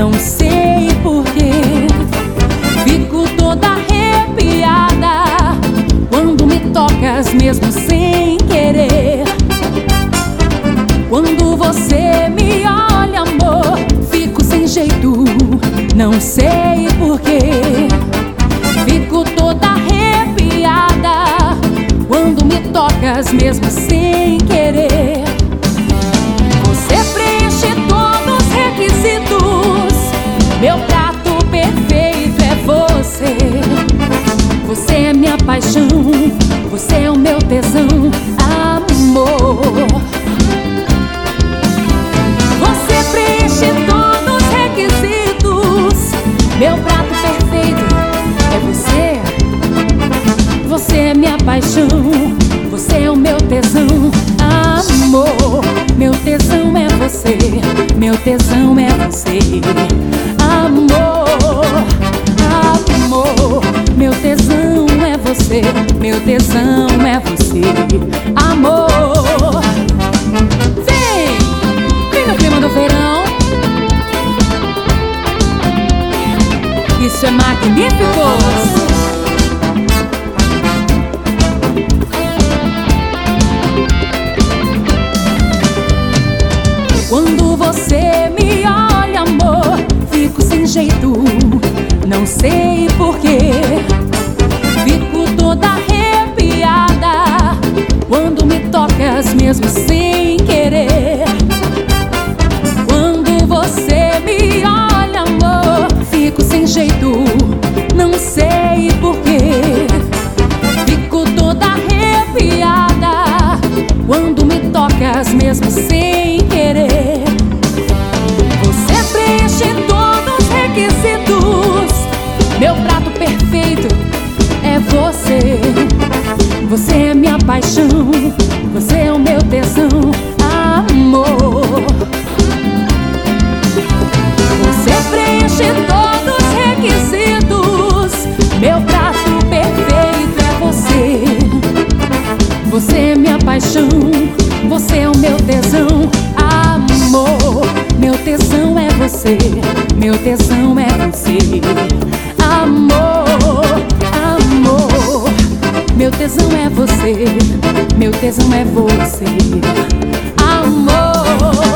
não sei porquê. Fico toda arrepiada quando me tocas, mesmo sem querer. Quando você me olha, amor, fico sem jeito, não sei porquê. Fico toda arrepiada quando me tocas, mesmo sem querer. Você preenche todos os requisitos, meu prato perfeito é você. Você é minha paixão, você é o meu tesão, amor. Você preenche todos os requisitos, meu prato perfeito é você. Você é minha paixão, você é o meu tesão, amor. Meu tesão é você, meu tesão é você, amor, amor. Meu tesão é você, meu tesão é você, amor. Vem, vem no clima do verão. Isso é Magníficos. Quando você me olha, amor, fico sem jeito, não sei porquê. Fico toda arrepiada quando me tocas, mesmo sem querer. Quando você me olha, amor, fico sem jeito, não sei porquê. Fico toda arrepiada quando me tocas, mesmo sem querer. Você preenche todos os requisitos, meu prato perfeito é você. Você é minha paixão, você é o meu tesão, amor. Você preenche todos os requisitos, meu prato perfeito é você. Você é minha paixão, você é o meu tesão, amor. Meu tesão é você, meu tesão é você, amor, amor. Meu tesão é você, meu tesão é você, amor.